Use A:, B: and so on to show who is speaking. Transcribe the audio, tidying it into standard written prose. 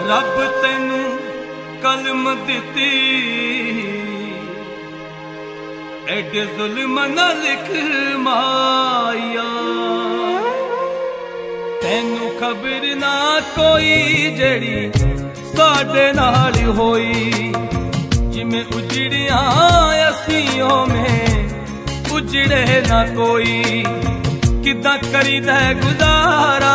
A: रब तैनू कलम दिती एडे जुल्म न लिख माया तैनू खबर ना कोई जड़ी साडे नाल होई जिमें उजड़िया असियों में उजड़े ना कोई किदा करीदा गुजारा